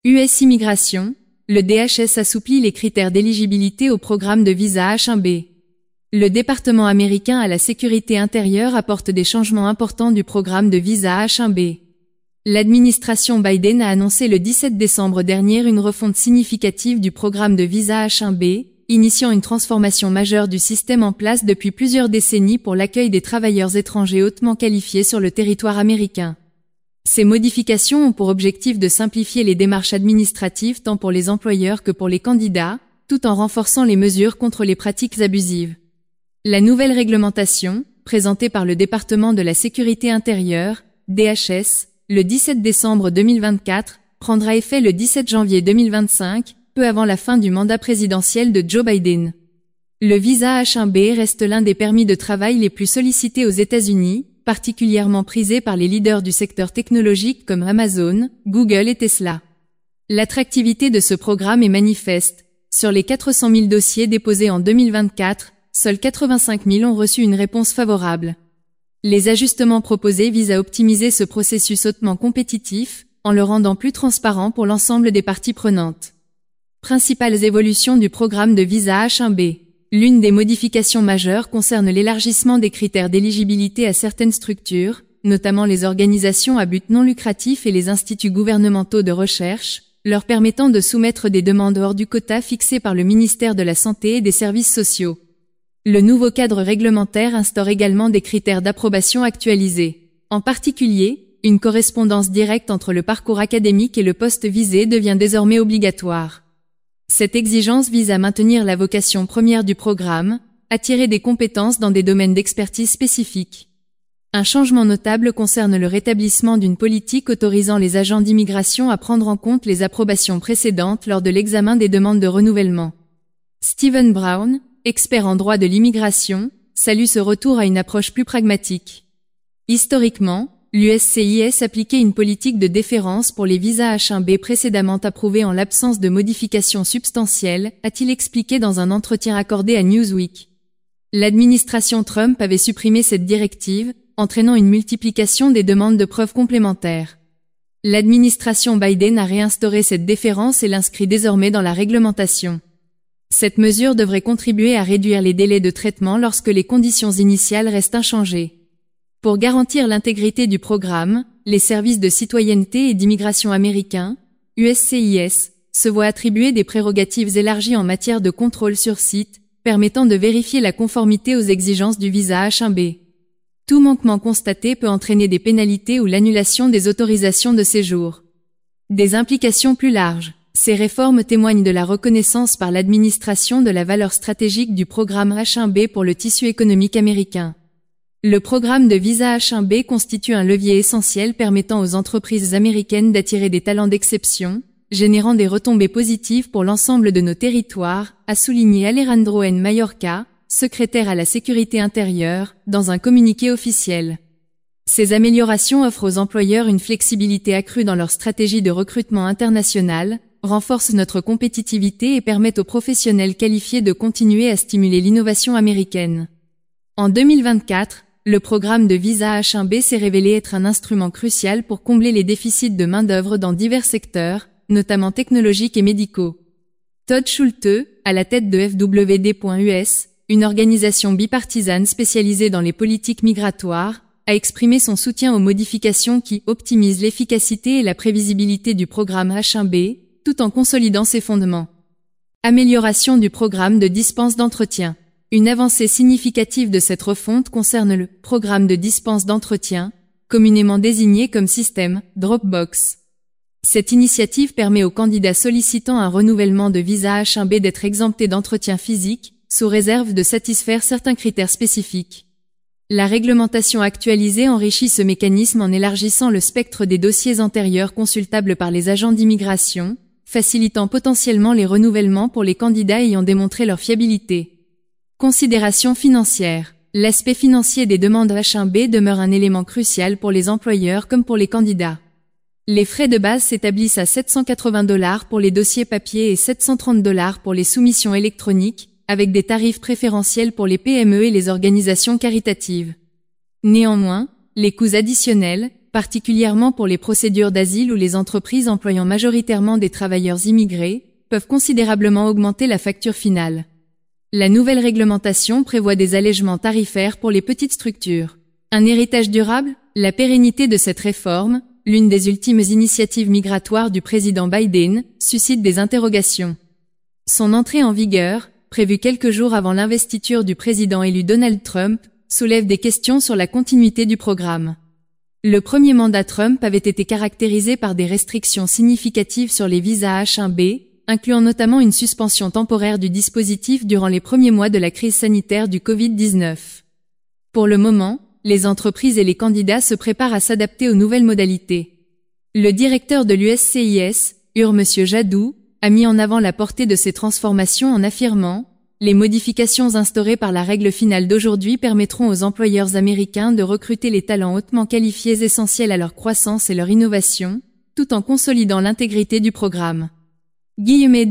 US Immigration, le DHS assouplit les critères d'éligibilité au programme de visa H1B. Le département américain à la sécurité intérieure apporte des changements importants du programme de visa H1B. L'administration Biden a annoncé le 17 décembre dernier une refonte significative du programme de visa H1B, initiant une transformation majeure du système en place depuis plusieurs décennies pour l'accueil des travailleurs étrangers hautement qualifiés sur le territoire américain. Ces modifications ont pour objectif de simplifier les démarches administratives tant pour les employeurs que pour les candidats, tout en renforçant les mesures contre les pratiques abusives. La nouvelle réglementation, présentée par le département de la sécurité intérieure, DHS, le 17 décembre 2024, prendra effet le 17 janvier 2025, peu avant la fin du mandat présidentiel de Joe Biden. Le visa H1B reste l'un des permis de travail les plus sollicités aux États-Unis, particulièrement prisé par les leaders du secteur technologique comme Amazon, Google et Tesla. L'attractivité de ce programme est manifeste. Sur les 400 000 dossiers déposés en 2024, seuls 85 000 ont reçu une réponse favorable. Les ajustements proposés visent à optimiser ce processus hautement compétitif, en le rendant plus transparent pour l'ensemble des parties prenantes. Principales évolutions du programme de visa H1B. L'une des modifications majeures concerne l'élargissement des critères d'éligibilité à certaines structures, notamment les organisations à but non lucratif et les instituts gouvernementaux de recherche, leur permettant de soumettre des demandes hors du quota fixé par le ministère de la Santé et des Services sociaux. Le nouveau cadre réglementaire instaure également des critères d'approbation actualisés. En particulier, une correspondance directe entre le parcours académique et le poste visé devient désormais obligatoire. Cette exigence vise à maintenir la vocation première du programme, attirer des compétences dans des domaines d'expertise spécifiques. Un changement notable concerne le rétablissement d'une politique autorisant les agents d'immigration à prendre en compte les approbations précédentes lors de l'examen des demandes de renouvellement. Stephen Brown, expert en droit de l'immigration, salue ce retour à une approche plus pragmatique. Historiquement, l'USCIS appliquait une politique de déférence pour les visas H1B précédemment approuvés en l'absence de modifications substantielles, a-t-il expliqué dans un entretien accordé à Newsweek. L'administration Trump avait supprimé cette directive, entraînant une multiplication des demandes de preuves complémentaires. L'administration Biden a réinstauré cette déférence et l'inscrit désormais dans la réglementation. Cette mesure devrait contribuer à réduire les délais de traitement lorsque les conditions initiales restent inchangées. Pour garantir l'intégrité du programme, les services de citoyenneté et d'immigration américains, USCIS, se voient attribuer des prérogatives élargies en matière de contrôle sur site, permettant de vérifier la conformité aux exigences du visa H1B. Tout manquement constaté peut entraîner des pénalités ou l'annulation des autorisations de séjour. Des implications plus larges. Ces réformes témoignent de la reconnaissance par l'administration de la valeur stratégique du programme H1B pour le tissu économique américain. Le programme de visa H1B constitue un levier essentiel permettant aux entreprises américaines d'attirer des talents d'exception, générant des retombées positives pour l'ensemble de nos territoires, a souligné Alejandro N. Mayorkas, secrétaire à la sécurité intérieure, dans un communiqué officiel. Ces améliorations offrent aux employeurs une flexibilité accrue dans leur stratégie de recrutement international, renforcent notre compétitivité et permettent aux professionnels qualifiés de continuer à stimuler l'innovation américaine. En 2024, le programme de visa H1B s'est révélé être un instrument crucial pour combler les déficits de main-d'œuvre dans divers secteurs, notamment technologiques et médicaux. Todd Schulte, à la tête de FWD.US, une organisation bipartisane spécialisée dans les politiques migratoires, a exprimé son soutien aux modifications qui optimisent l'efficacité et la prévisibilité du programme H1B, tout en consolidant ses fondements. Amélioration du programme de dispense d'entretien. Une avancée significative de cette refonte concerne le programme de dispense d'entretien, communément désigné comme système Dropbox. Cette initiative permet aux candidats sollicitant un renouvellement de visa H1B d'être exemptés d'entretien physique, sous réserve de satisfaire certains critères spécifiques. La réglementation actualisée enrichit ce mécanisme en élargissant le spectre des dossiers antérieurs consultables par les agents d'immigration, facilitant potentiellement les renouvellements pour les candidats ayant démontré leur fiabilité. Considérations financières. L'aspect financier des demandes H1B demeure un élément crucial pour les employeurs comme pour les candidats. Les frais de base s'établissent à $780 pour les dossiers papier et $730 pour les soumissions électroniques, avec des tarifs préférentiels pour les PME et les organisations caritatives. Néanmoins, les coûts additionnels, particulièrement pour les procédures d'asile ou les entreprises employant majoritairement des travailleurs immigrés, peuvent considérablement augmenter la facture finale. La nouvelle réglementation prévoit des allègements tarifaires pour les petites structures. Un héritage durable? La pérennité de cette réforme, l'une des ultimes initiatives migratoires du président Biden, suscite des interrogations. Son entrée en vigueur, prévue quelques jours avant l'investiture du président élu Donald Trump, soulève des questions sur la continuité du programme. Le premier mandat Trump avait été caractérisé par des restrictions significatives sur les visas H-1B, incluant notamment une suspension temporaire du dispositif durant les premiers mois de la crise sanitaire du Covid-19. Pour le moment, les entreprises et les candidats se préparent à s'adapter aux nouvelles modalités. Le directeur de l'USCIS, M. Jadot, a mis en avant la portée de ces transformations en affirmant « Les modifications instaurées par la règle finale d'aujourd'hui permettront aux employeurs américains de recruter les talents hautement qualifiés essentiels à leur croissance et leur innovation, tout en consolidant l'intégrité du programme. »